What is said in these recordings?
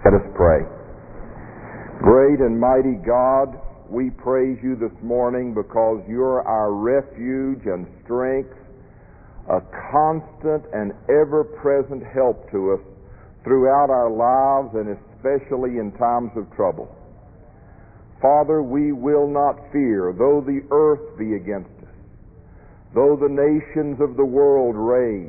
Let us pray. Great and mighty God, we praise you this morning because you're our refuge and strength, a constant and ever-present help to us throughout our lives and especially in times of trouble. Father, we will not fear, though the earth be against us, though the nations of the world rage.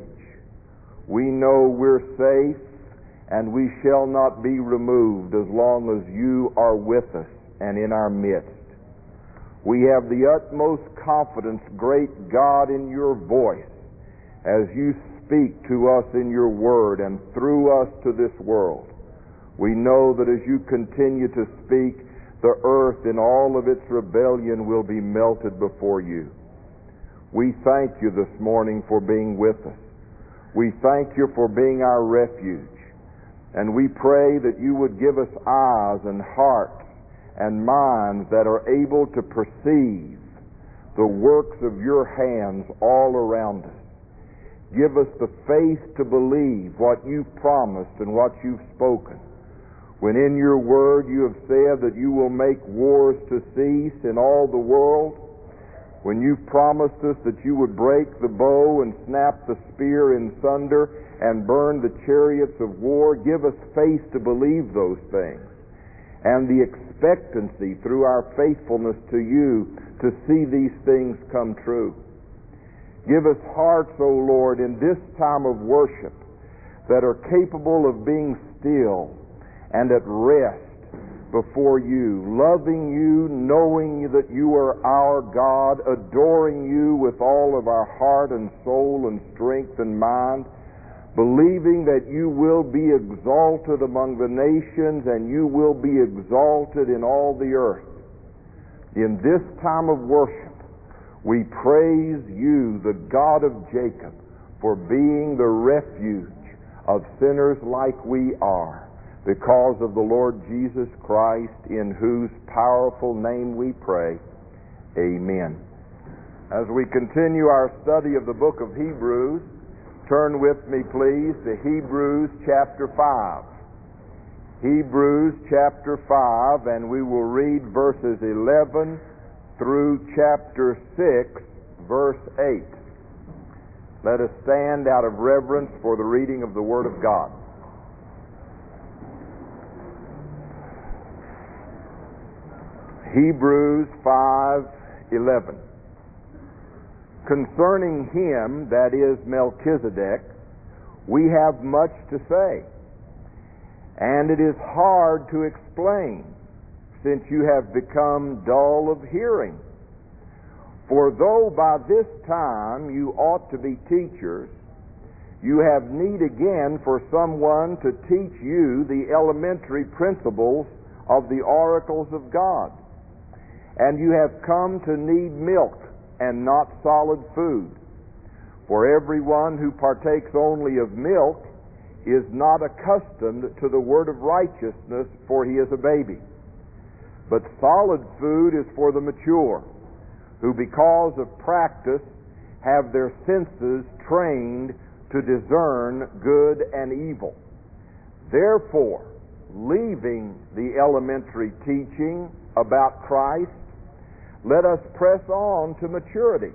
We know we're safe, and we shall not be removed as long as you are with us and in our midst. We have the utmost confidence, great God, in your voice as you speak to us in your word and through us to this world. We know that as you continue to speak, the earth in all of its rebellion will be melted before you. We thank you this morning for being with us. We thank you for being our refuge. And we pray that you would give us eyes and hearts and minds that are able to perceive the works of your hands all around us. Give us the faith to believe what you've promised and what you've spoken. When in your word you have said that you will make wars to cease in all the world, when you've promised us that you would break the bow and snap the spear in sunder and burn the chariots of war, give us faith to believe those things and the expectancy through our faithfulness to you to see these things come true. Give us hearts, O Lord, in this time of worship that are capable of being still and at rest before you, loving you, knowing that you are our God, adoring you with all of our heart and soul and strength and mind, believing that you will be exalted among the nations and you will be exalted in all the earth. In this time of worship, we praise you, the God of Jacob, for being the refuge of sinners like we are, because of the Lord Jesus Christ, in whose powerful name we pray. Amen. As we continue our study of the book of Hebrews, turn with me, please, to Hebrews chapter 5. Hebrews chapter 5, and we will read verses 11 through chapter 6, verse 8. Let us stand out of reverence for the reading of the Word of God. Hebrews 5:11. Concerning him, that is Melchizedek, we have much to say, and it is hard to explain, since you have become dull of hearing. For though by this time you ought to be teachers, you have need again for someone to teach you the elementary principles of the oracles of God. And you have come to need milk and not solid food. For everyone who partakes only of milk is not accustomed to the word of righteousness, for he is a baby. But solid food is for the mature, who because of practice have their senses trained to discern good and evil. Therefore, leaving the elementary teaching about Christ, let us press on to maturity,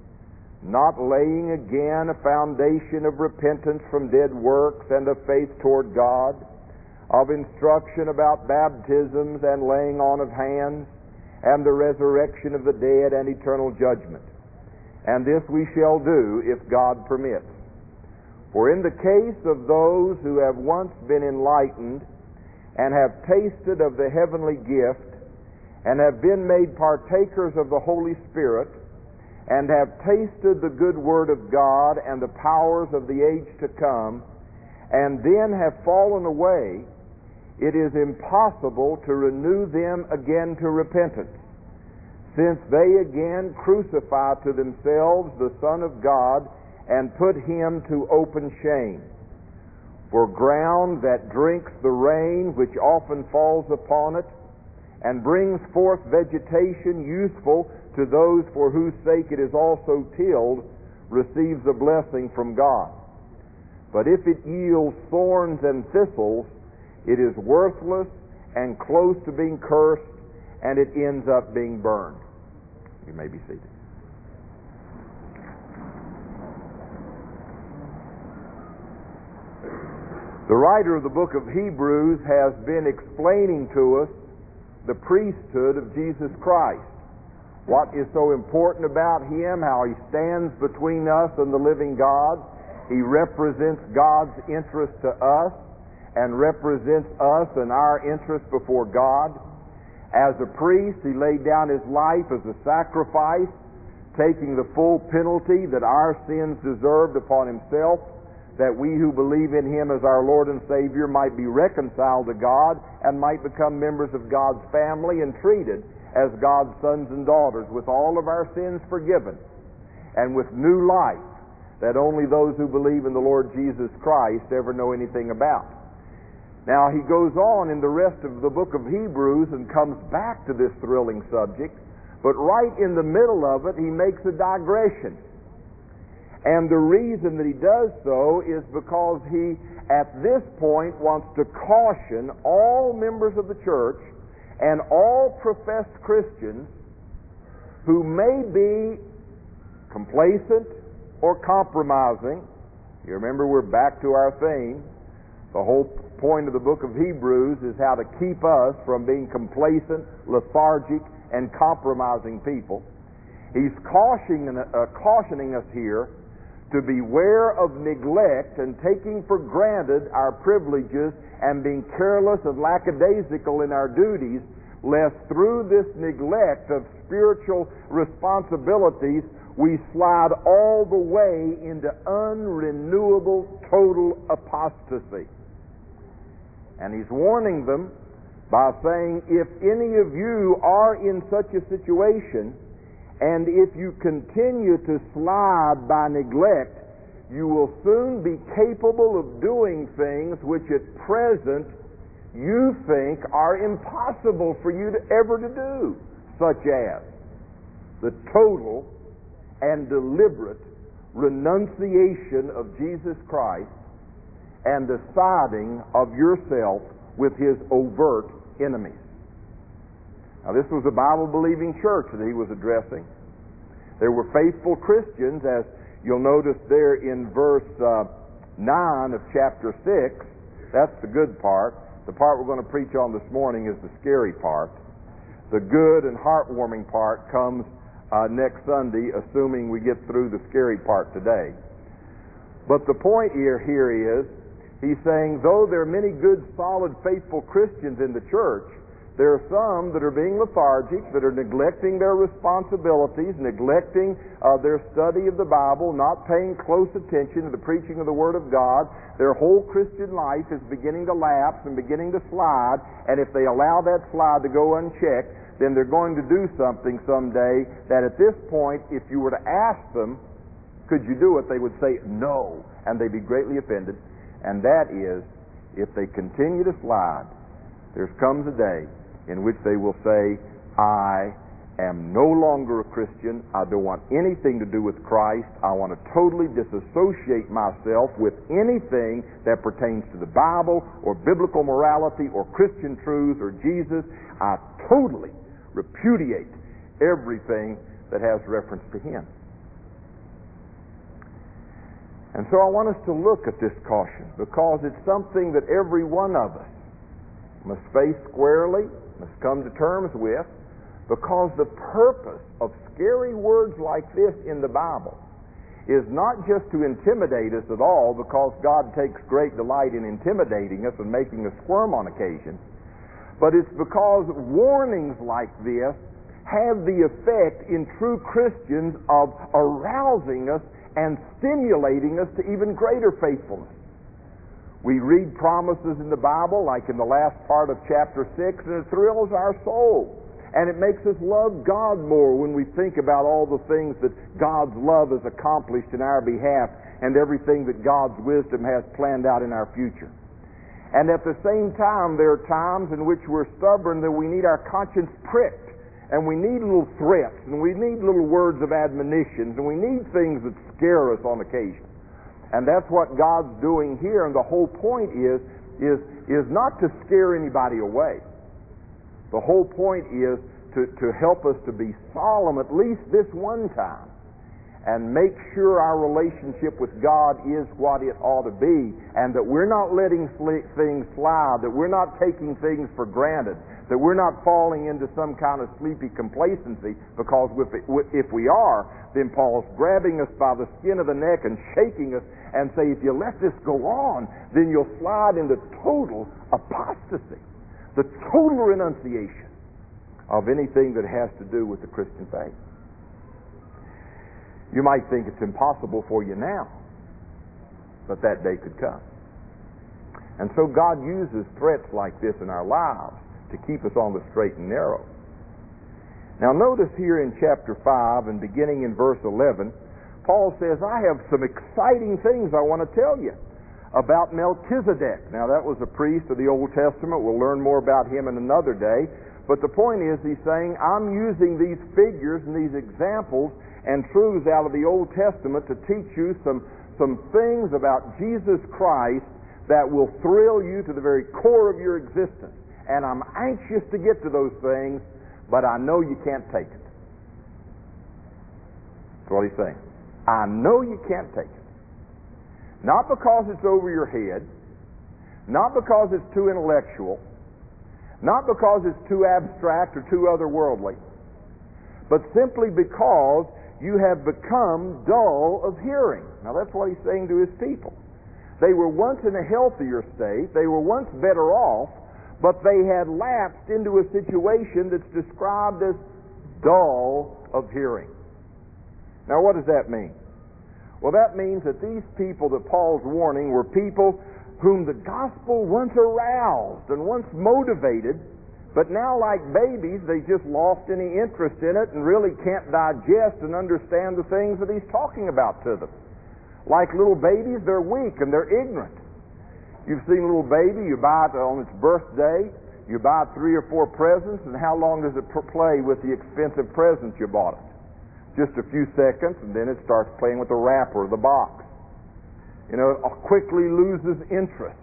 not laying again a foundation of repentance from dead works and of faith toward God, of instruction about baptisms and laying on of hands, and the resurrection of the dead and eternal judgment. And this we shall do if God permits. For in the case of those who have once been enlightened and have tasted of the heavenly gift, and have been made partakers of the Holy Spirit, and have tasted the good word of God and the powers of the age to come, and then have fallen away, it is impossible to renew them again to repentance, since they again crucify to themselves the Son of God and put him to open shame. For ground that drinks the rain which often falls upon it, and brings forth vegetation useful to those for whose sake it is also tilled, receives a blessing from God. But if it yields thorns and thistles, it is worthless and close to being cursed, and it ends up being burned. You may be seated. The writer of the book of Hebrews has been explaining to us the priesthood of Jesus Christ. What is so important about Him, how He stands between us and the living God. He represents God's interest to us and represents us and our interest before God. As a priest, He laid down His life as a sacrifice, taking the full penalty that our sins deserved upon Himself, that we who believe in Him as our Lord and Savior might be reconciled to God and might become members of God's family and treated as God's sons and daughters, with all of our sins forgiven and with new life that only those who believe in the Lord Jesus Christ ever know anything about. Now, he goes on in the rest of the book of Hebrews and comes back to this thrilling subject, but right in the middle of it, he makes a digression. And the reason that he does so is because he, at this point, wants to caution all members of the church and all professed Christians who may be complacent or compromising. You remember, we're back to our theme. The whole point of the book of Hebrews is how to keep us from being complacent, lethargic, and compromising people. He's cautioning us here to beware of neglect and taking for granted our privileges and being careless and lackadaisical in our duties, lest through this neglect of spiritual responsibilities we slide all the way into unrenewable total apostasy. And he's warning them by saying, if any of you are in such a situation, and if you continue to slide by neglect, you will soon be capable of doing things which at present you think are impossible for you to ever to do, such as the total and deliberate renunciation of Jesus Christ and the siding of yourself with His overt enemies. Now, this was a Bible-believing church that he was addressing. There were faithful Christians, as you'll notice there in verse 9 of chapter 6. That's the good part. The part we're going to preach on this morning is the scary part. The good and heartwarming part comes next Sunday, assuming we get through the scary part today. But the point here is, he's saying, though there are many good, solid, faithful Christians in the church, there are some that are being lethargic, that are neglecting their responsibilities, neglecting their study of the Bible, not paying close attention to the preaching of the Word of God. Their whole Christian life is beginning to lapse and beginning to slide, and if they allow that slide to go unchecked, then they're going to do something someday that at this point, if you were to ask them, could you do it, they would say no, and they'd be greatly offended. And that is, if they continue to slide, there comes a day in which they will say, I am no longer a Christian. I don't want anything to do with Christ. I want to totally disassociate myself with anything that pertains to the Bible or biblical morality or Christian truth or Jesus. I totally repudiate everything that has reference to Him. And so I want us to look at this caution, because it's something that every one of us must face squarely, must come to terms with, because the purpose of scary words like this in the Bible is not just to intimidate us at all, because God takes great delight in intimidating us and making us squirm on occasion, but it's because warnings like this have the effect in true Christians of arousing us and stimulating us to even greater faithfulness. We read promises in the Bible, like in the last part of chapter 6, and it thrills our soul. And it makes us love God more when we think about all the things that God's love has accomplished in our behalf and everything that God's wisdom has planned out in our future. And at the same time, there are times in which we're stubborn that we need our conscience pricked, and we need little threats, and we need little words of admonitions, and we need things that scare us on occasion. And that's what God's doing here, and the whole point is is not to scare anybody away. The whole point is to help us to be solemn at least this one time and make sure our relationship with God is what it ought to be, and that we're not letting things slide, that we're not taking things for granted, that we're not falling into some kind of sleepy complacency, because if we are, then Paul's grabbing us by the skin of the neck and shaking us and say, if you let this go on, then you'll slide into total apostasy, the total renunciation of anything that has to do with the Christian faith. You might think it's impossible for you now, but that day could come. And so God uses threats like this in our lives to keep us on the straight and narrow. Now notice here in chapter 5 and beginning in verse 11, Paul says, I have some exciting things I want to tell you about Melchizedek. Now that was a priest of the Old Testament. We'll learn more about him in another day. But the point is, he's saying, I'm using these figures and these examples and truths out of the Old Testament to teach you some things about Jesus Christ that will thrill you to the very core of your existence. And I'm anxious to get to those things, but I know you can't take it. That's what he's saying. I know you can't take it. Not because it's over your head, not because it's too intellectual, not because it's too abstract or too otherworldly, but simply because you have become dull of hearing. Now that's what he's saying to his people. They were once in a healthier state, they were once better off, but they had lapsed into a situation that's described as dull of hearing. Now what does that mean? Well, that means that these people that Paul's warning were people whom the gospel once aroused and once motivated, but now, like babies, they just lost any interest in it and really can't digest and understand the things that he's talking about to them. Like little babies, they're weak and they're ignorant. You've seen a little baby, you buy it on its birthday, you buy 3 or 4 presents, and how long does it play with the expensive presents you bought it? Just a few seconds, and then it starts playing with the wrapper or the box. You know, it quickly loses interest.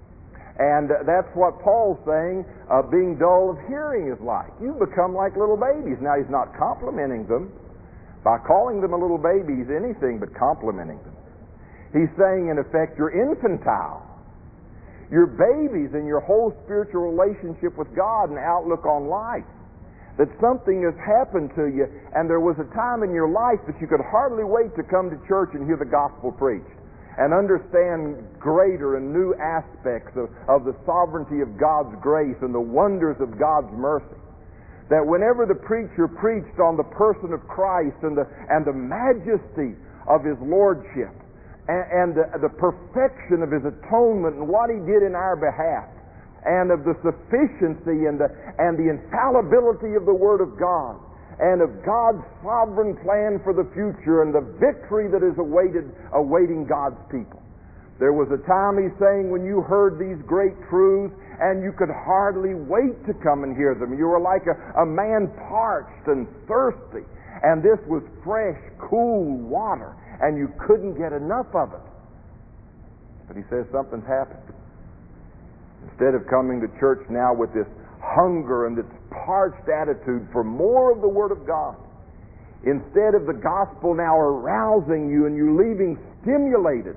And that's what Paul's saying being dull of hearing is like. You become like little babies. Now, he's not complimenting them. By calling them a little baby, he's anything but complimenting them. He's saying, in effect, you're infantile. You're babies in your whole spiritual relationship with God and outlook on life. That something has happened to you, and there was a time in your life that you could hardly wait to come to church and hear the gospel preached and understand greater and new aspects of the sovereignty of God's grace and the wonders of God's mercy. That whenever the preacher preached on the person of Christ and the majesty of His Lordship and the perfection of His atonement and what He did in our behalf, and of the sufficiency and the infallibility of the Word of God, and of God's sovereign plan for the future and the victory that is awaiting God's people. There was a time, he's saying, when you heard these great truths and you could hardly wait to come and hear them. You were like a man parched and thirsty, and this was fresh, cool water, and you couldn't get enough of it. But he says something's happened. Instead of coming to church now with this hunger and this parched attitude for more of the Word of God, instead of the gospel now arousing you and you leaving stimulated,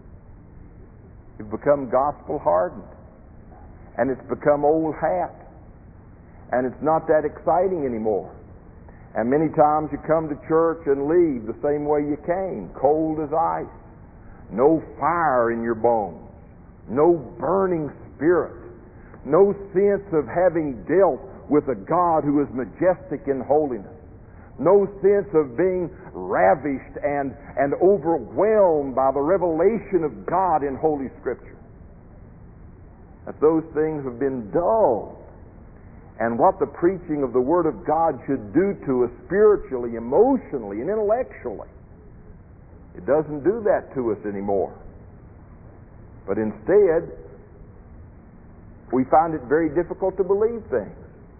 you've become gospel hardened, and it's become old hat, and it's not that exciting anymore. And many times you come to church and leave the same way you came, cold as ice, no fire in your bones, no burning spirit, no sense of having dealt with a God who is majestic in holiness, no sense of being ravished and overwhelmed by the revelation of God in Holy Scripture. That those things have been dulled. And what the preaching of the Word of God should do to us spiritually, emotionally, and intellectually, it doesn't do that to us anymore. But instead, we find it very difficult to believe things.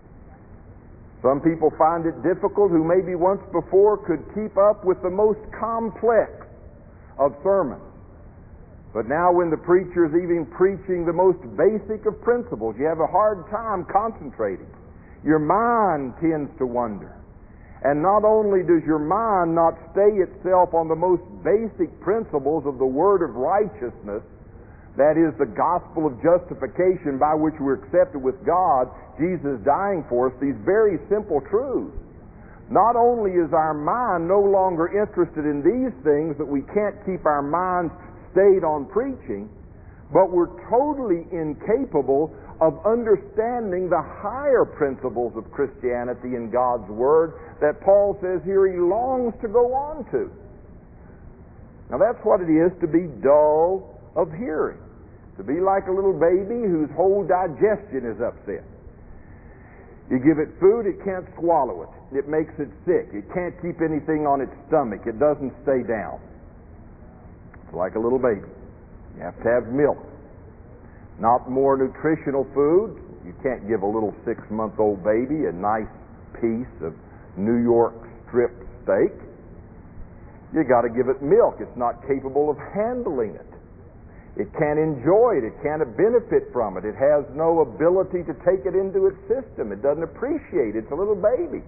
Some people find it difficult who maybe once before could keep up with the most complex of sermons. But now when the preacher is even preaching the most basic of principles, you have a hard time concentrating. Your mind tends to wander. And not only does your mind not stay itself on the most basic principles of the word of righteousness, that is the gospel of justification by which we're accepted with God, Jesus dying for us, these very simple truths. Not only is our mind no longer interested in these things, that we can't keep our minds stayed on preaching, but we're totally incapable of understanding the higher principles of Christianity in God's Word that Paul says here he longs to go on to. Now that's what it is to be dull of hearing. To be like a little baby whose whole digestion is upset. You give it food, it can't swallow it. It makes it sick. It can't keep anything on its stomach. It doesn't stay down. It's like a little baby. You have to have milk. Not more nutritional food. You can't give a little 6-month-old baby a nice piece of New York strip steak. You got to give it milk. It's not capable of handling it. It can't enjoy it. It can't benefit from it. It has no ability to take it into its system. It doesn't appreciate it. It's a little baby.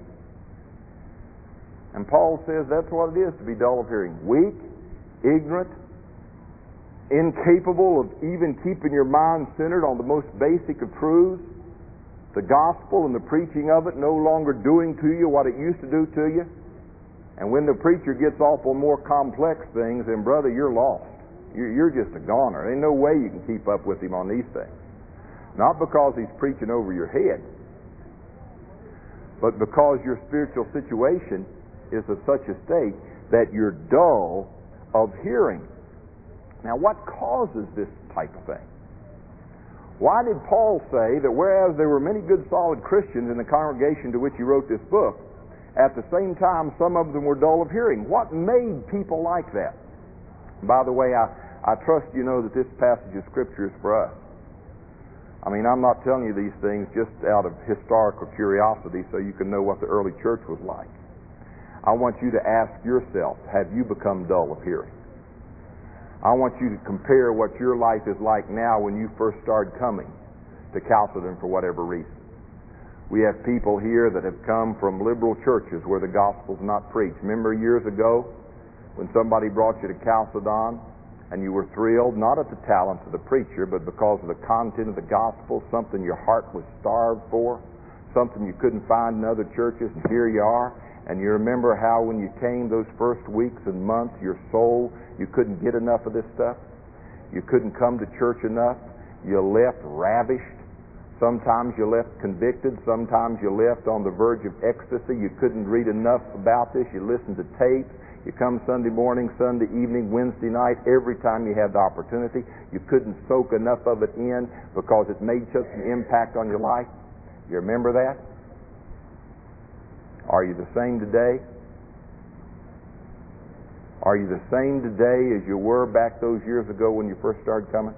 And Paul says that's what it is to be dull of hearing. Weak, ignorant, incapable of even keeping your mind centered on the most basic of truths, the gospel and the preaching of it no longer doing to you what it used to do to you. And when the preacher gets off on more complex things, then brother, you're lost. You're just a goner. There ain't no way you can keep up with him on these things. Not because he's preaching over your head, but because your spiritual situation is of such a state that you're dull of hearing. Now, what causes this type of thing? Why did Paul say that whereas there were many good, solid Christians in the congregation to which he wrote this book, at the same time some of them were dull of hearing? What made people like that? By the way, I trust you know that this passage of Scripture is for us. I mean, I'm not telling you these things just out of historical curiosity so you can know what the early church was like. I want you to ask yourself, have you become dull of hearing? I want you to compare what your life is like now when you first started coming to Chalcedon for whatever reason. We have people here that have come from liberal churches where the gospel's not preached. Remember years ago when somebody brought you to Chalcedon and you were thrilled, not at the talents of the preacher, but because of the content of the gospel, something your heart was starved for, something you couldn't find in other churches, and here you are. And you remember how when you came those first weeks and months, your soul, you couldn't get enough of this stuff. You couldn't come to church enough. You left ravished. Sometimes you left convicted. Sometimes you left on the verge of ecstasy. You couldn't read enough about this. You listened to tapes. You come Sunday morning, Sunday evening, Wednesday night, every time you had the opportunity. You couldn't soak enough of it in because it made such an impact on your life. You remember that? Are you the same today? Are you the same today as you were back those years ago when you first started coming?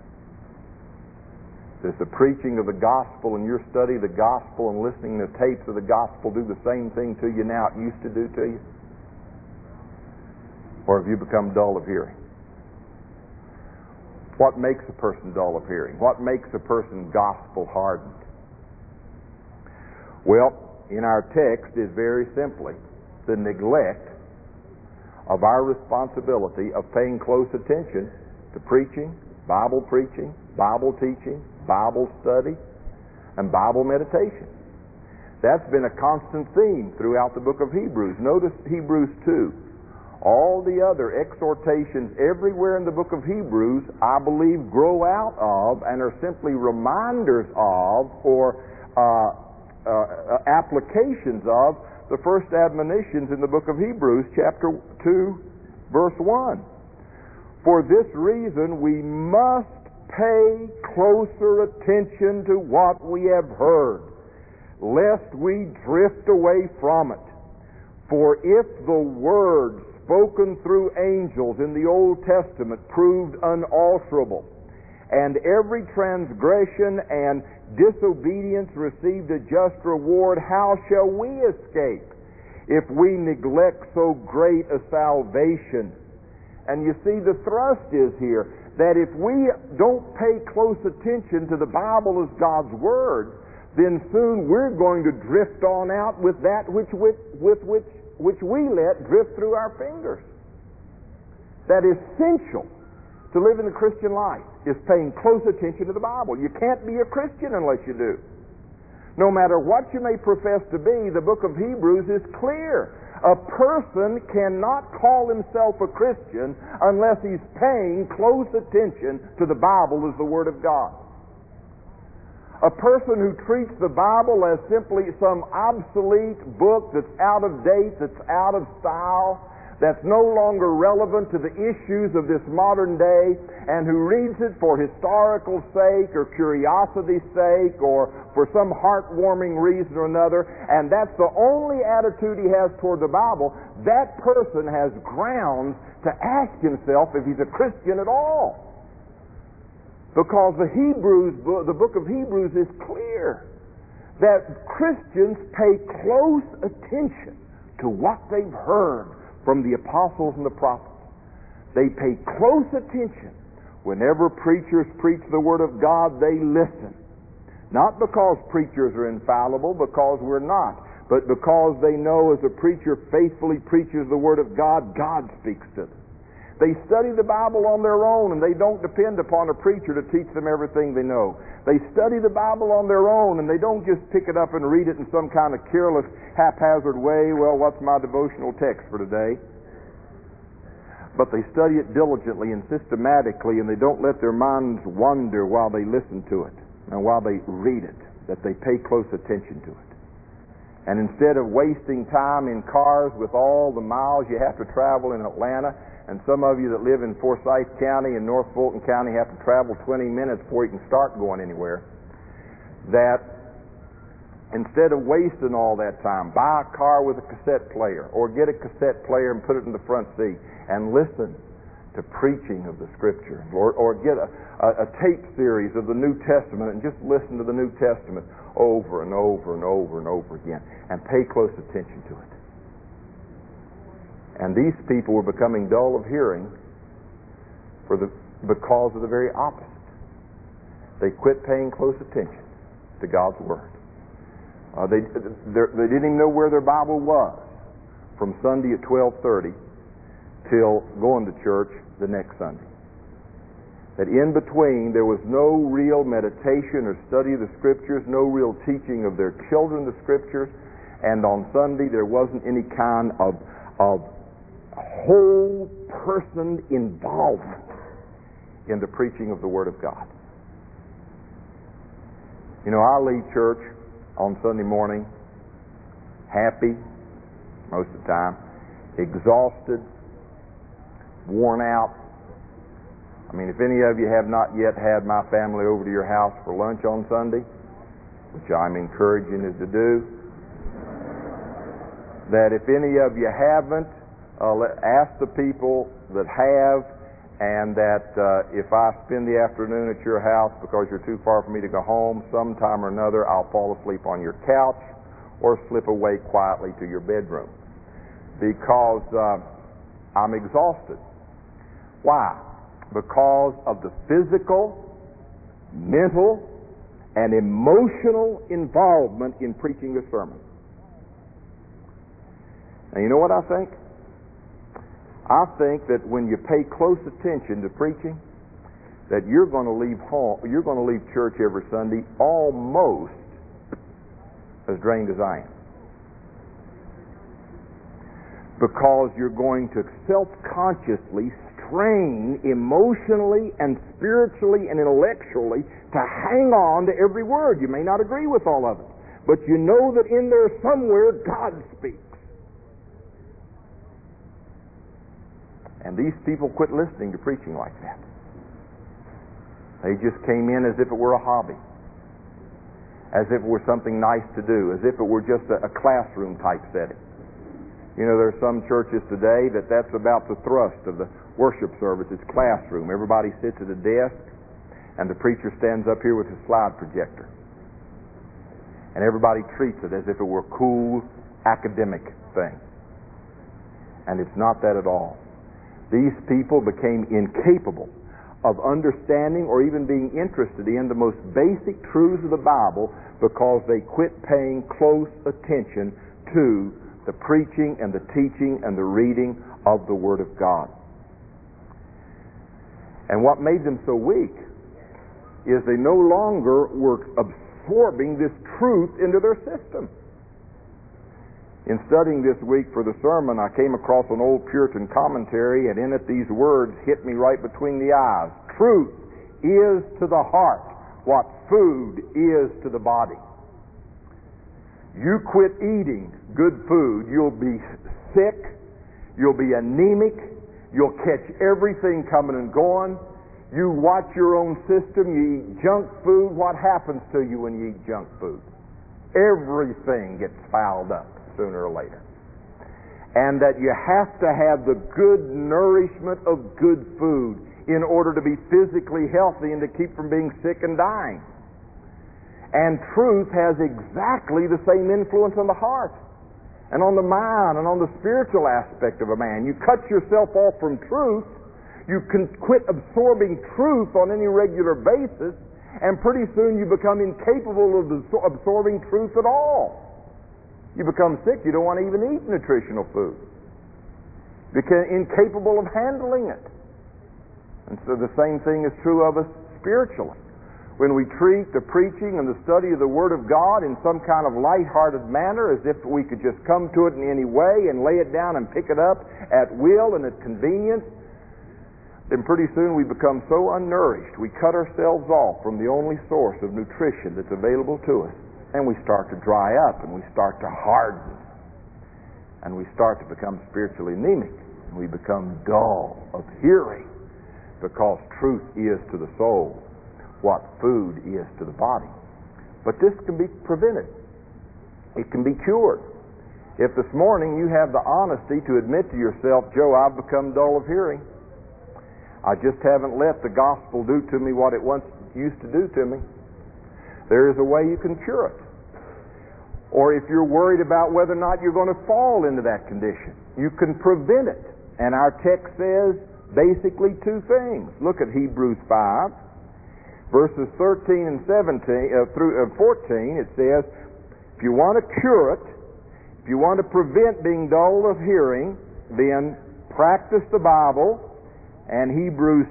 Does the preaching of the gospel and your study of the gospel and listening to tapes of the gospel do the same thing to you now it used to do to you? Or have you become dull of hearing? What makes a person dull of hearing? What makes a person gospel hardened? Well, in our text is very simply the neglect of our responsibility of paying close attention to preaching, Bible teaching, Bible study, and Bible meditation. That's been a constant theme throughout the book of Hebrews. Notice Hebrews 2. All the other exhortations everywhere in the book of Hebrews, I believe, grow out of and are simply reminders of or applications of the first admonitions in the book of Hebrews, chapter 2, verse 1. For this reason we must pay closer attention to what we have heard, lest we drift away from it. For if the word spoken through angels in the Old Testament proved unalterable, and every transgression and disobedience received a just reward, how shall we escape if we neglect so great a salvation? And you see, the thrust is here that if we don't pay close attention to the Bible as God's Word, then soon we're going to drift on out with that which we let drift through our fingers. That essential to living the Christian life is paying close attention to the Bible. You can't be a Christian unless you do. No matter what you may profess to be, the book of Hebrews is clear. A person cannot call himself a Christian unless he's paying close attention to the Bible as the Word of God. A person who treats the Bible as simply some obsolete book that's out of date, that's out of style, that's no longer relevant to the issues of this modern day, and who reads it for historical sake or curiosity's sake or for some heartwarming reason or another, and that's the only attitude he has toward the Bible, that person has grounds to ask himself if he's a Christian at all. Because the book of Hebrews is clear that Christians pay close attention to what they've heard from the apostles and the prophets. They pay close attention. Whenever preachers preach the Word of God, they listen. Not because preachers are infallible, because we're not, but because they know as a preacher faithfully preaches the Word of God, God speaks to them. They study the Bible on their own, and they don't depend upon a preacher to teach them everything they know. They study the Bible on their own, and they don't just pick it up and read it in some kind of careless, haphazard way. Well, what's my devotional text for today? But they study it diligently and systematically, and they don't let their minds wander while they listen to it and while they read it, that they pay close attention to it. And instead of wasting time in cars with all the miles you have to travel in Atlanta, and some of you that live in Forsyth County and North Fulton County have to travel 20 minutes before you can start going anywhere, that instead of wasting all that time, buy a car with a cassette player, or get a cassette player and put it in the front seat and listen to preaching of the Scripture, or get a tape series of the New Testament and just listen to the New Testament over and over and over and over again and pay close attention to it. And these people were becoming dull of hearing because of the very opposite. They quit paying close attention to God's Word. They didn't even know where their Bible was from Sunday at 12:30 till going to church the next Sunday. That in between there was no real meditation or study of the Scriptures, no real teaching of their children the Scriptures, and on Sunday there wasn't any kind of whole person involvement in the preaching of the Word of God. You know, I leave church on Sunday morning happy, most of the time, exhausted, worn out. I mean, if any of you have not yet had my family over to your house for lunch on Sunday, which I'm encouraging you to do, that if any of you haven't, ask the people that have, and that if I spend the afternoon at your house because you're too far for me to go home, sometime or another I'll fall asleep on your couch or slip away quietly to your bedroom because I'm exhausted. Why? Because of the physical, mental, and emotional involvement in preaching the sermon. Now, you know what I think? I think that when you pay close attention to preaching, that you're going to leave church every Sunday almost as drained as I am. Because you're going to self-consciously strain emotionally and spiritually and intellectually to hang on to every word. You may not agree with all of it, but you know that in there somewhere God speaks. And these people quit listening to preaching like that. They just came in as if it were a hobby, as if it were something nice to do, as if it were just a classroom type setting. You know, there are some churches today that's about the thrust of the worship service. It's classroom. Everybody sits at a desk, and the preacher stands up here with his slide projector. And everybody treats it as if it were a cool academic thing. And it's not that at all. These people became incapable of understanding or even being interested in the most basic truths of the Bible because they quit paying close attention to the preaching and the teaching and the reading of the Word of God. And what made them so weak is they no longer were absorbing this truth into their system. In studying this week for the sermon, I came across an old Puritan commentary, and in it these words hit me right between the eyes. Truth is to the heart what food is to the body. You quit eating good food, you'll be sick, you'll be anemic, you'll catch everything coming and going. You watch your own system, you eat junk food, what happens to you when you eat junk food? Everything gets fouled up sooner or later. And that you have to have the good nourishment of good food in order to be physically healthy and to keep from being sick and dying. And truth has exactly the same influence on the heart and on the mind and on the spiritual aspect of a man. You cut yourself off from truth, you can quit absorbing truth on any regular basis, and pretty soon you become incapable of absorbing truth at all. You become sick, you don't want to even eat nutritional food. You become incapable of handling it. And so the same thing is true of us spiritually. When we treat the preaching and the study of the Word of God in some kind of light-hearted manner, as if we could just come to it in any way and lay it down and pick it up at will and at convenience, then pretty soon we become so unnourished, we cut ourselves off from the only source of nutrition that's available to us. And we start to dry up, and we start to harden, and we start to become spiritually anemic, and we become dull of hearing, because truth is to the soul what food is to the body. But this can be prevented. It can be cured. If this morning you have the honesty to admit to yourself, Joe, I've become dull of hearing. I just haven't let the gospel do to me what it once used to do to me. There is a way you can cure it. Or if you're worried about whether or not you're going to fall into that condition, you can prevent it. And our text says basically two things. Look at Hebrews 5, verses 13 and 14. It says, if you want to cure it, if you want to prevent being dull of hearing, then practice the Bible. And Hebrews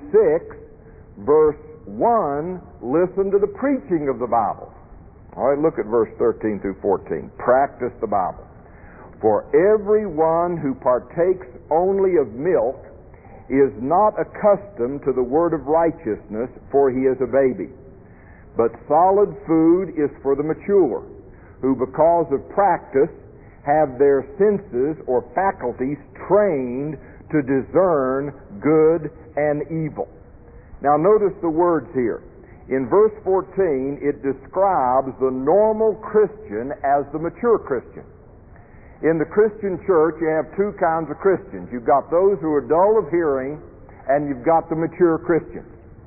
6, verse 1, listen to the preaching of the Bible. All right, look at verse 13 through 14. Practice the Bible. For everyone who partakes only of milk is not accustomed to the word of righteousness, for he is a baby. But solid food is for the mature, who because of practice have their senses or faculties trained to discern good and evil. Now notice the words here. In verse 14, it describes the normal Christian as the mature Christian. In the Christian church, you have two kinds of Christians. You've got those who are dull of hearing, and you've got the mature Christians.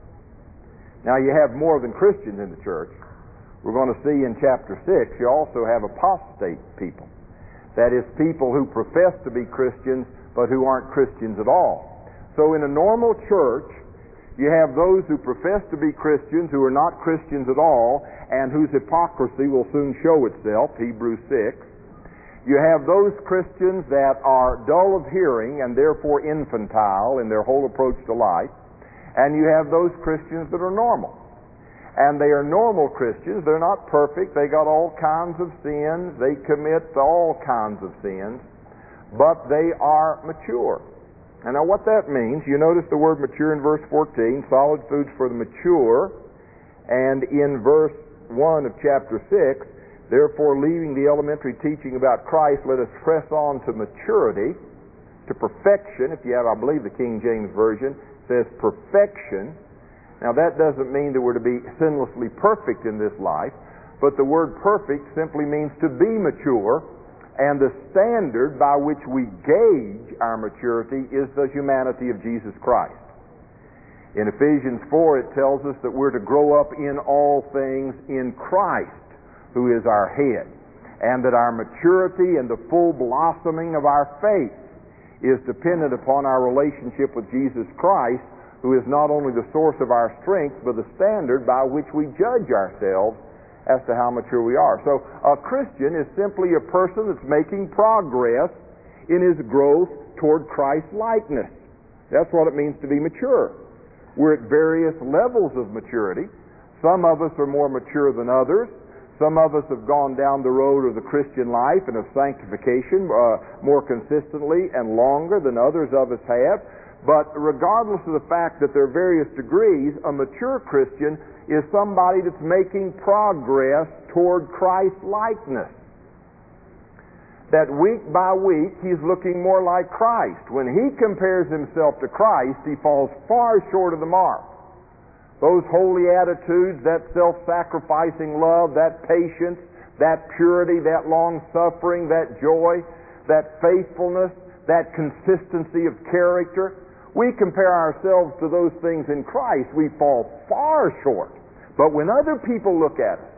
Now, you have more than Christians in the church. We're going to see in chapter 6, you also have apostate people. That is, people who profess to be Christians, but who aren't Christians at all. So in a normal church, you have those who profess to be Christians who are not Christians at all, and whose hypocrisy will soon show itself, Hebrews 6. You have those Christians that are dull of hearing and therefore infantile in their whole approach to life. And you have those Christians that are normal. And they are normal Christians. They're not perfect. They got all kinds of sins. They commit all kinds of sins. But they are mature. And now what that means, you notice the word mature in verse 14, solid foods for the mature. And in verse 1 of chapter 6, therefore leaving the elementary teaching about Christ, let us press on to maturity, to perfection. If you have, I believe the King James Version says perfection. Now that doesn't mean that we're to be sinlessly perfect in this life, but the word perfect simply means to be mature, and the standard by which we gauge our maturity is the humanity of Jesus Christ. In Ephesians 4 it tells us that we're to grow up in all things in Christ, who is our head, and that our maturity and the full blossoming of our faith is dependent upon our relationship with Jesus Christ, who is not only the source of our strength, but the standard by which we judge ourselves as to how mature we are. So a Christian is simply a person that's making progress in his growth toward Christ-likeness. That's what it means to be mature. We're at various levels of maturity. Some of us are more mature than others. Some of us have gone down the road of the Christian life and of sanctification more consistently and longer than others of us have. But regardless of the fact that there are various degrees, a mature Christian is somebody that's making progress toward Christ-likeness. That week by week he's looking more like Christ. When he compares himself to Christ, he falls far short of the mark. Those holy attitudes, that self-sacrificing love, that patience, that purity, that long-suffering, that joy, that faithfulness, that consistency of character, we compare ourselves to those things in Christ, we fall far short. But when other people look at us,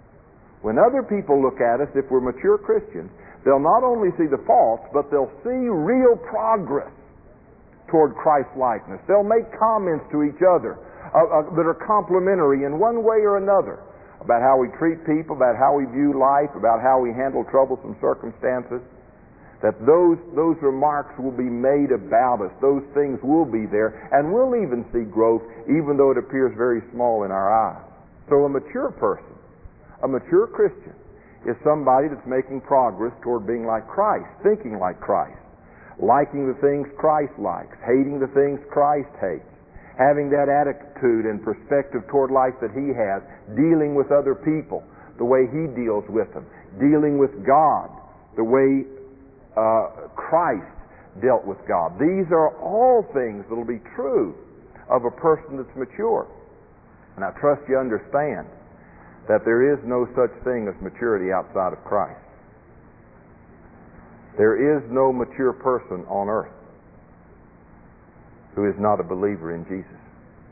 if we're mature Christians, they'll not only see the faults, but they'll see real progress toward Christ-likeness. They'll make comments to each other that are complimentary in one way or another about how we treat people, about how we view life, about how we handle troublesome circumstances. That those remarks will be made about us. Those things will be there, and we'll even see growth, even though it appears very small in our eyes. So a mature person, a mature Christian, is somebody that's making progress toward being like Christ, thinking like Christ, liking the things Christ likes, hating the things Christ hates, having that attitude and perspective toward life that he has, dealing with other people the way he deals with them, dealing with God the way Christ dealt with God. These are all things that will be true of a person that's mature. And I trust you understand that there is no such thing as maturity outside of Christ. There is no mature person on earth who is not a believer in Jesus.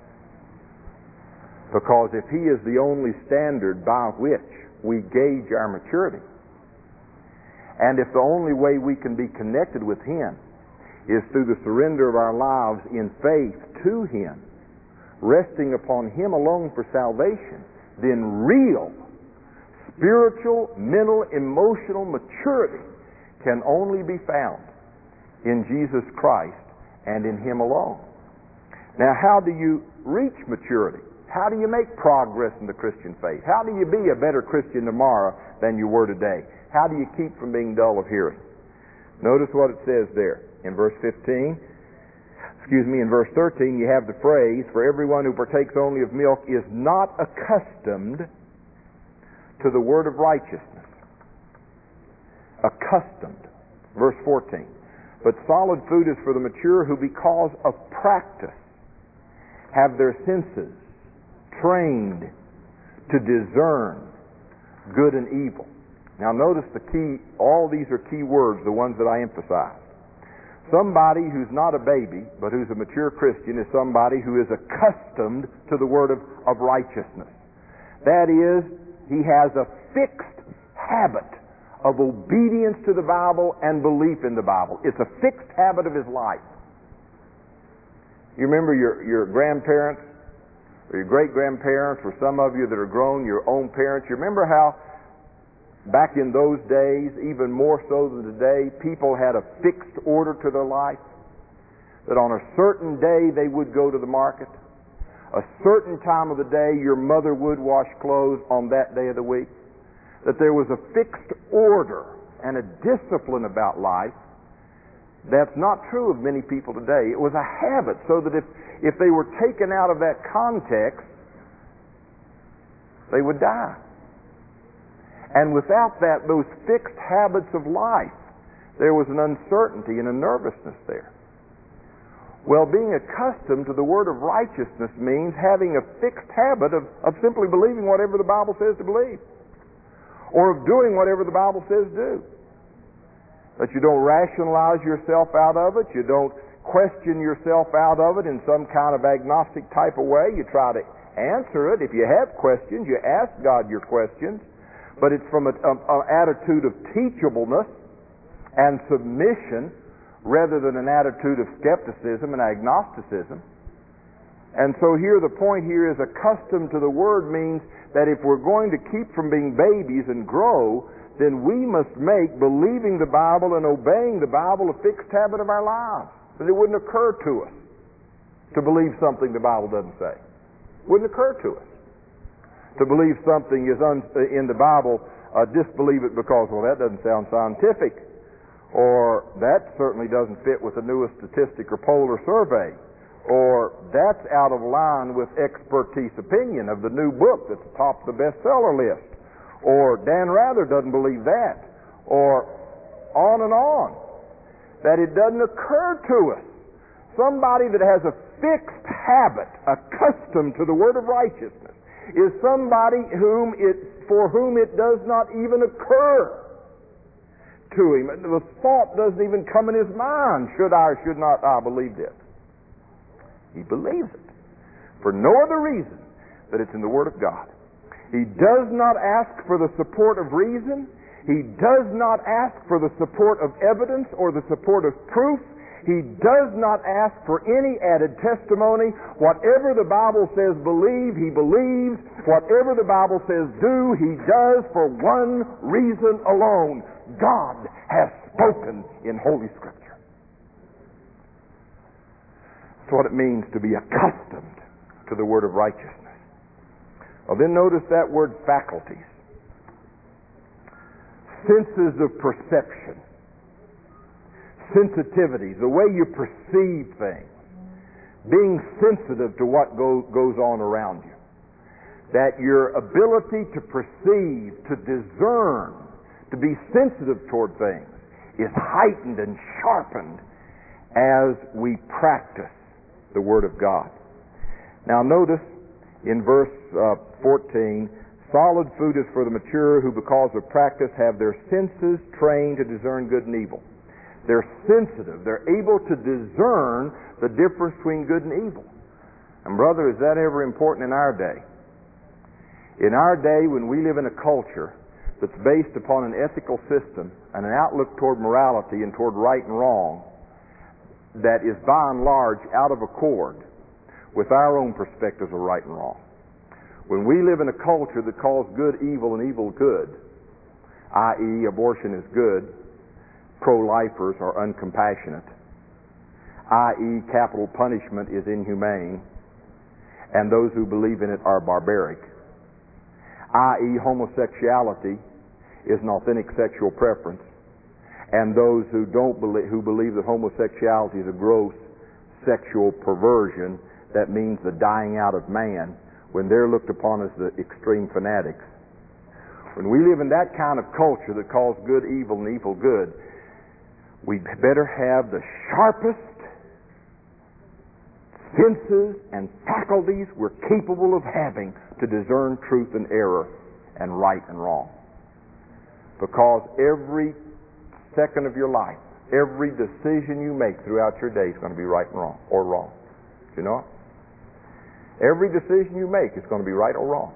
Because if he is the only standard by which we gauge our maturity, and if the only way we can be connected with him is through the surrender of our lives in faith to him, resting upon him alone for salvation, then real spiritual, mental, emotional maturity can only be found in Jesus Christ and in him alone. Now, how do you reach maturity? How do you make progress in the Christian faith? How do you be a better Christian tomorrow than you were today? How do you keep from being dull of hearing? Notice what it says there in verse 13. In verse 13 you have the phrase, "For everyone who partakes only of milk is not accustomed to the word of righteousness." Accustomed. Verse 14. "But solid food is for the mature who because of practice have their senses trained to discern good and evil." Now notice the key, all these are key words, the ones that I emphasized. Somebody who's not a baby, but who's a mature Christian, is somebody who is accustomed to the word of righteousness. That is, he has a fixed habit of obedience to the Bible and belief in the Bible. It's a fixed habit of his life. You remember your grandparents, or your great-grandparents, or some of you that are grown, your own parents. You remember how back in those days, even more so than today, people had a fixed order to their life. That on a certain day they would go to the market. A certain time of the day your mother would wash clothes on that day of the week. That there was a fixed order and a discipline about life. That's not true of many people today. It was a habit, so that if they were taken out of that context, they would die. And without that, those fixed habits of life, there was an uncertainty and a nervousness there. Well, being accustomed to the word of righteousness means having a fixed habit of simply believing whatever the Bible says to believe, or of doing whatever the Bible says do. That you don't rationalize yourself out of it, you don't question yourself out of it in some kind of agnostic type of way. You try to answer it. If you have questions, you ask God your questions. But it's from an attitude of teachableness and submission rather than an attitude of skepticism and agnosticism. And so here the point here is accustomed to the Word means that if we're going to keep from being babies and grow, then we must make believing the Bible and obeying the Bible a fixed habit of our lives. That it wouldn't occur to us to believe something the Bible doesn't say. Wouldn't occur to us to believe something is in the Bible, disbelieve it because, well, that doesn't sound scientific, or that certainly doesn't fit with the newest statistic or poll or survey, or that's out of line with expertise opinion of the new book that's atop the bestseller list, or Dan Rather doesn't believe that, or on and on. That it doesn't occur to us. Somebody that has a fixed habit, accustomed to the word of righteousness, is somebody for whom it does not even occur to him. The thought doesn't even come in his mind, should I or should not I believe this? He believes it for no other reason that it's in the Word of God. He does not ask for the support of reason. He does not ask for the support of evidence or the support of proof. He does not ask for any added testimony. Whatever the Bible says believe, he believes. Whatever the Bible says do, he does for one reason alone. God has spoken in Holy Scripture. That's what it means to be accustomed to the word of righteousness. Well, then notice that word faculties. Senses of perception. Sensitivity, the way you perceive things, being sensitive to what goes on around you. That your ability to perceive, to discern, to be sensitive toward things is heightened and sharpened as we practice the Word of God. Now notice in verse 14, solid food is for the mature who because of practice have their senses trained to discern good and evil. They're sensitive. They're able to discern the difference between good and evil. And brother, is that ever important in our day? In our day, when we live in a culture that's based upon an ethical system and an outlook toward morality and toward right and wrong that is by and large out of accord with our own perspectives of right and wrong. When we live in a culture that calls good evil and evil good, i.e. abortion is good, pro-lifers are uncompassionate, i.e. capital punishment is inhumane, and those who believe in it are barbaric, i.e. homosexuality is an authentic sexual preference, and those who believe that homosexuality is a gross sexual perversion, that means the dying out of man, when they're looked upon as the extreme fanatics. When we live in that kind of culture that calls good evil and evil good, we better have the sharpest senses and faculties we're capable of having to discern truth and error and right and wrong. Because every second of your life, every decision you make throughout your day is going to be right and wrong, or wrong. Do you know it? Every decision you make is going to be right or wrong.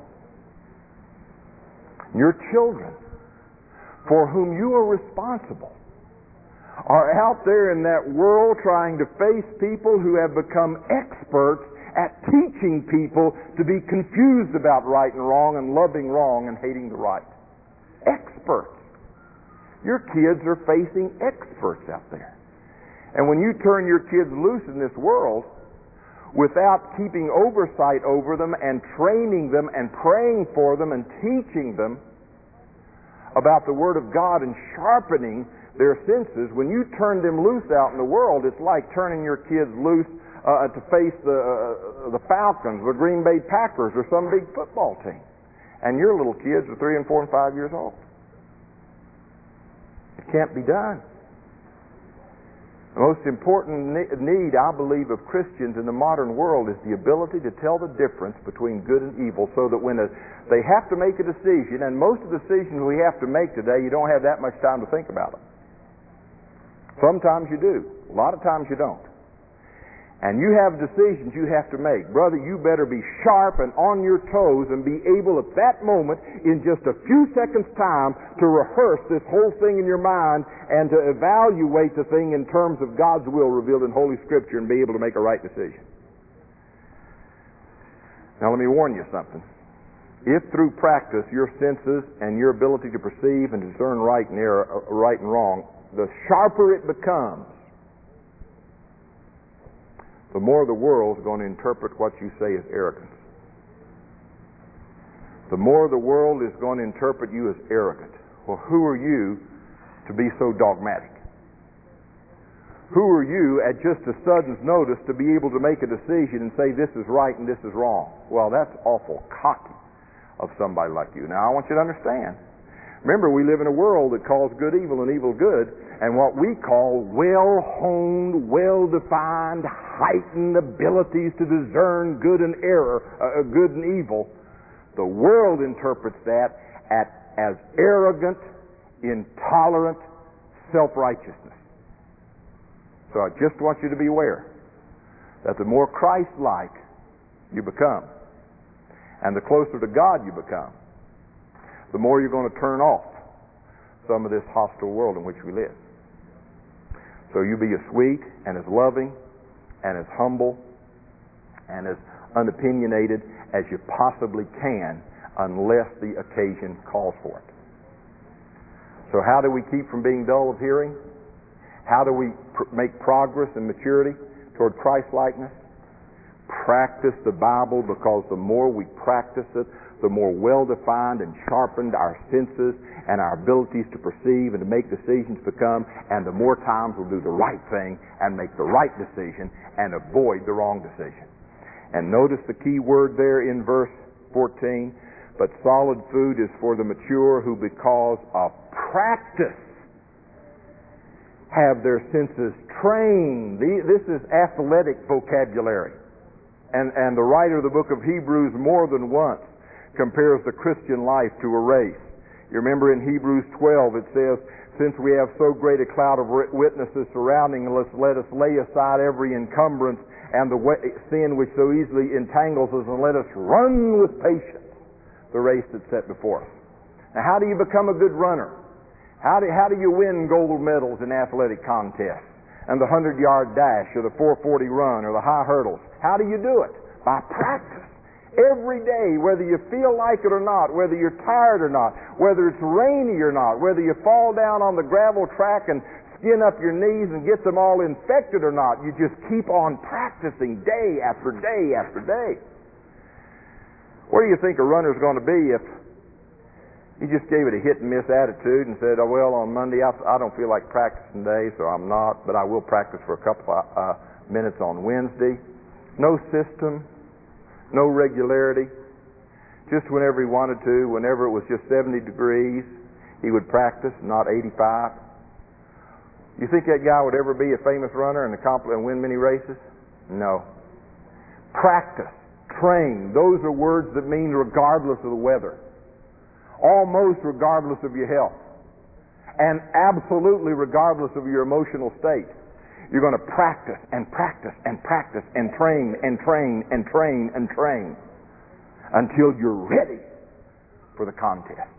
Your children, for whom you are responsible, are out there in that world trying to face people who have become experts at teaching people to be confused about right and wrong and loving wrong and hating the right. Experts. Your kids are facing experts out there. And when you turn your kids loose in this world without keeping oversight over them and training them and praying for them and teaching them about the Word of God and sharpening their senses, when you turn them loose out in the world, it's like turning your kids loose to face the Falcons, the Green Bay Packers, or some big football team. And your little kids are 3 and 4 and 5 years old. It can't be done. The most important need, I believe, of Christians in the modern world is the ability to tell the difference between good and evil, so that when they have to make a decision, and most of the decisions we have to make today, you don't have that much time to think about them. Sometimes you do. A lot of times you don't. And you have decisions you have to make. Brother, you better be sharp and on your toes and be able at that moment, in just a few seconds' time, to rehearse this whole thing in your mind and to evaluate the thing in terms of God's will revealed in Holy Scripture and be able to make a right decision. Now let me warn you something. If through practice your senses and your ability to perceive and discern right and wrong, the sharper it becomes, the more the world is going to interpret what you say as arrogance. The more the world is going to interpret you as arrogant. Well, who are you to be so dogmatic? Who are you at just a sudden notice to be able to make a decision and say this is right and this is wrong? Well, that's awful cocky of somebody like you. Now, I want you to understand. Remember, we live in a world that calls good evil and evil good, and what we call well-honed, well-defined, heightened abilities to discern good and good and evil, the world interprets that as arrogant, intolerant self-righteousness. So I just want you to be aware that the more Christ-like you become, and the closer to God you become, the more you're going to turn off some of this hostile world in which we live. So you be as sweet and as loving and as humble and as unopinionated as you possibly can, unless the occasion calls for it. So how do we keep from being dull of hearing? How do we make progress and maturity toward Christ-likeness? Practice the Bible, because the more we practice it, the more well-defined and sharpened our senses and our abilities to perceive and to make decisions become, and the more times we'll do the right thing and make the right decision and avoid the wrong decision. And notice the key word there in verse 14, but solid food is for the mature who because of practice have their senses trained. This is athletic vocabulary. And the writer of the book of Hebrews more than once compares the Christian life to a race. You remember in Hebrews 12 it says, since we have so great a cloud of witnesses surrounding us, let us lay aside every encumbrance and the sin which so easily entangles us, and let us run with patience the race that's set before us. Now, how do you become a good runner? How do you win gold medals in athletic contests and the 100-yard dash or the 440 run or the high hurdles? How do you do it? By practice. Every day, whether you feel like it or not, whether you're tired or not, whether it's rainy or not, whether you fall down on the gravel track and skin up your knees and get them all infected or not, you just keep on practicing day after day after day. Where do you think a runner's going to be if he just gave it a hit-and-miss attitude and said, oh, well, on Monday I don't feel like practicing today, so I'm not, but I will practice for a couple of minutes on Wednesday. No system, no regularity. Just whenever he wanted to, whenever it was just 70 degrees, he would practice, not 85. You think that guy would ever be a famous runner and win many races? No. Practice, train, those are words that mean regardless of the weather. Almost regardless of your health. And absolutely regardless of your emotional state. You're going to practice and practice and practice and train and train and train and train until you're ready for the contest.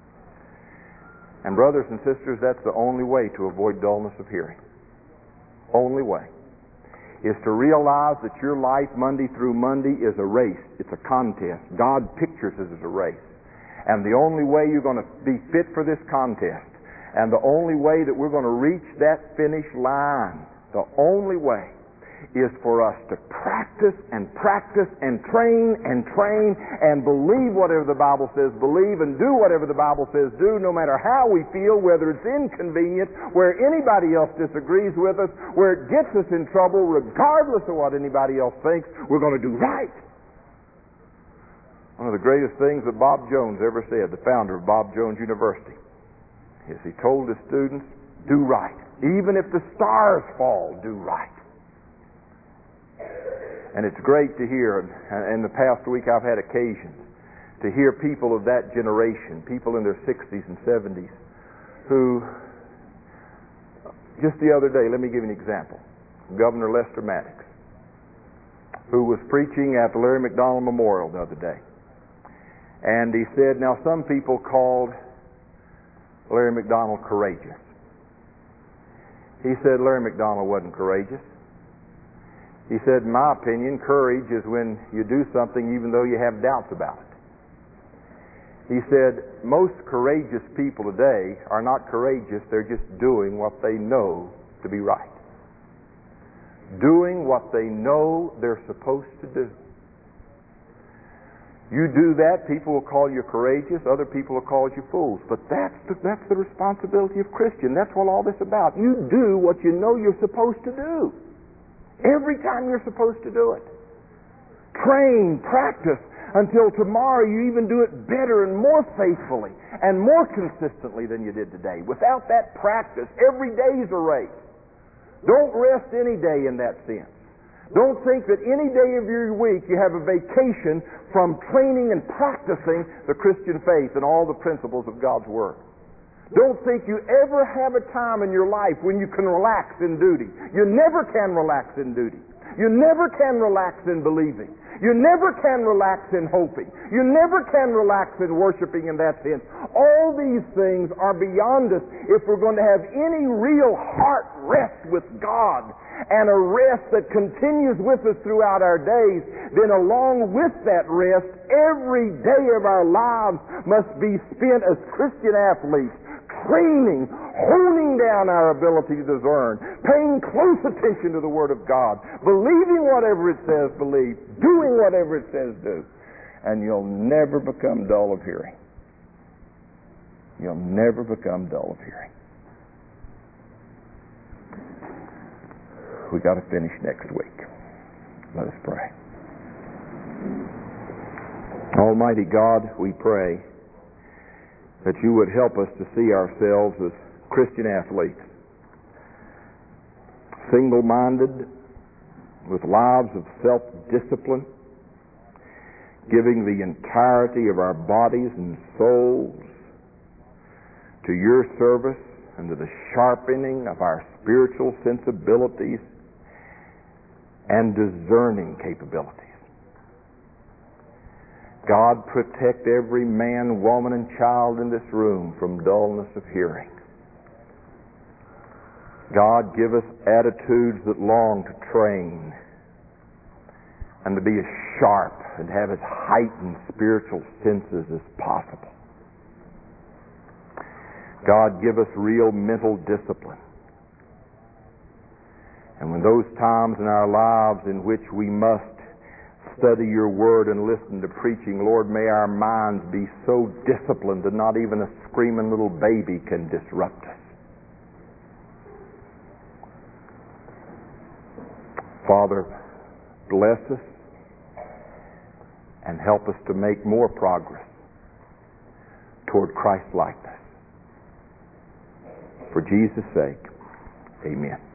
And brothers and sisters, that's the only way to avoid dullness of hearing. Only way is to realize that your life Monday through Monday is a race. It's a contest. God pictures it as a race. And the only way you're going to be fit for this contest, and the only way that we're going to reach that finish line, the only way is for us to practice and practice and train and believe whatever the Bible says believe, and do whatever the Bible says do, no matter how we feel, whether it's inconvenient, where anybody else disagrees with us, where it gets us in trouble, regardless of what anybody else thinks, we're going to do right. One of the greatest things that Bob Jones ever said, the founder of Bob Jones University, is he told his students, do right. Even if the stars fall, do right. And it's great to hear, and in the past week I've had occasions to hear people of that generation, people in their 60s and 70s, who, just the other day, let me give you an example. Governor Lester Maddox, who was preaching at the Larry McDonald Memorial the other day. And he said, now some people called Larry McDonald courageous. He said Larry McDonald wasn't courageous. He said, in my opinion, courage is when you do something even though you have doubts about it. He said, most courageous people today are not courageous, they're just doing what they know to be right. Doing what they know they're supposed to do. You do that, people will call you courageous, other people will call you fools. But that's the responsibility of Christian. That's what all this is about. You do what you know you're supposed to do. Every time you're supposed to do it. Train, practice, until tomorrow you even do it better and more faithfully and more consistently than you did today. Without that practice, every day is a race. Don't rest any day in that sense. Don't think that any day of your week you have a vacation from training and practicing the Christian faith and all the principles of God's Word. Don't think you ever have a time in your life when you can relax in duty. You never can relax in duty. You never can relax in believing. You never can relax in hoping. You never can relax in worshiping in that sense. All these things are beyond us if we're going to have any real heart rest with God and a rest that continues with us throughout our days. Then along with that rest, every day of our lives must be spent as Christian athletes, training, honing down our ability to discern, paying close attention to the Word of God, believing whatever it says believe, doing whatever it says do, and you'll never become dull of hearing. You'll never become dull of hearing. We got to finish next week. Let us pray. Almighty God, we pray that you would help us to see ourselves as Christian athletes, single-minded, with lives of self-discipline, giving the entirety of our bodies and souls to your service and to the sharpening of our spiritual sensibilities and discerning capabilities. God, protect every man, woman, and child in this room from dullness of hearing. God, give us attitudes that long to train and to be as sharp and have as heightened spiritual senses as possible. God, give us real mental discipline. And when those times in our lives in which we must study your word and listen to preaching, Lord, may our minds be so disciplined that not even a screaming little baby can disrupt us. Father, bless us and help us to make more progress toward Christ-likeness. For Jesus' sake, amen.